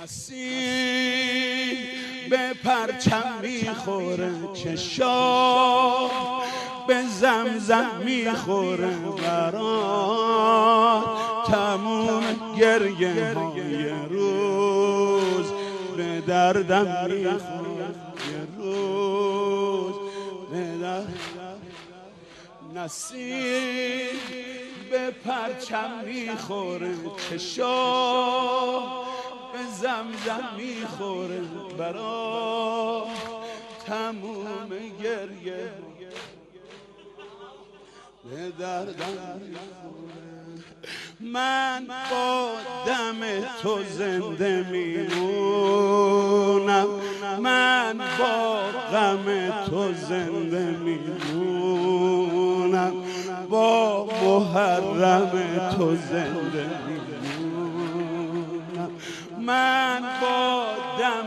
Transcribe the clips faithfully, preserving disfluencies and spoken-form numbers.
نسیم به پرچم میخوره چشام به زمزم میخوره برات تموم گریه های روز به دردم میخوره یه روز به دردم. نسیم به پرچم میخوره چشام به زمزم میخوره برا تموم گریه به دردم میخوره. من با دم تو زنده میمونم، من با غم تو زنده میمونم، با محرم تو زنده میمونم. من با دم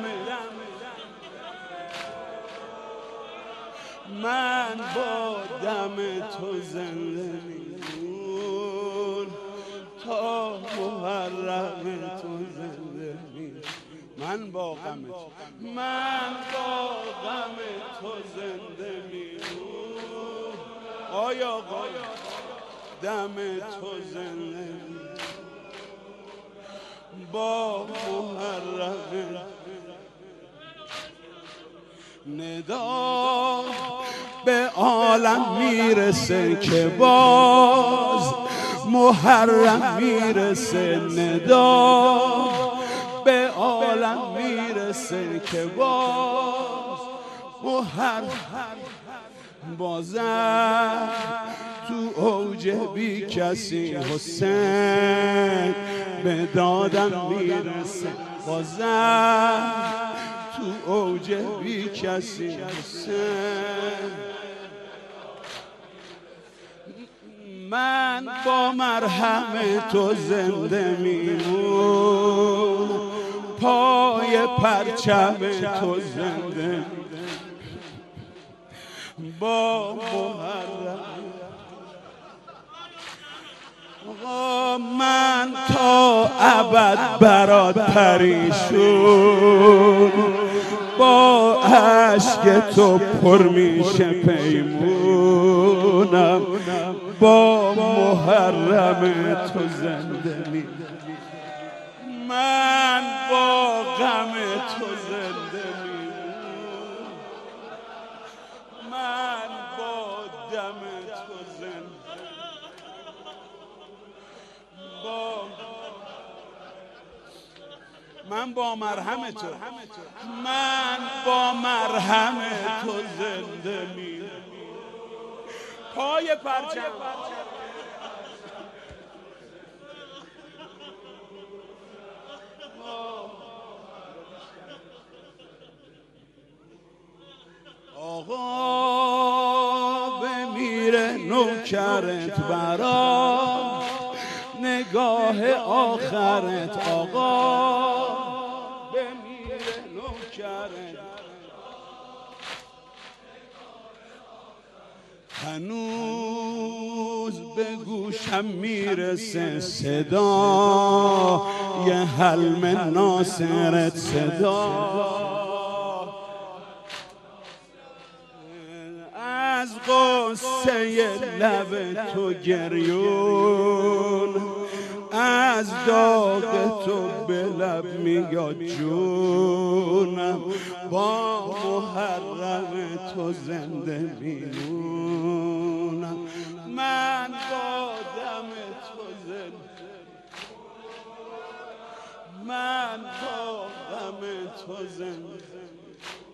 من با دم تو زنده میمونم، تا محرم تو زنده میمونم. من با غم تو من با غم تو زنده میمونم. آیا آقا دم تو زنده با محرم ندا به عالم میرسه که باز محرم میرسه، ندا به عالم میرسه که باز محرم بازم تو اوج بی کسی حسین به دادم میرسه، بازم تو اوج بی کسی حسین. من با مرهم تو زنده میمونم، پای پرچم تو زنده با محرم. آقا من تا ابد برات پریشون، با عشق تو پر میشه پیمونم، با محرم تو زنده می. من با غم تو زنده می، من با دم تو زنده، با من با مرهم تو من با مرهم تو زنده می. پای پرچم آقا بمیره نوکرت برا نگاه آخرت، آقا بمیره نوکرت. هنوز به گوشم میرسه صدا یه حلم ناصرت، صدا از قصه لب تو گریون، از داغ تو به لب میاد جونم، با محرم تو زنده میمونم. من با دم تو زنده، من با غم تو زنده.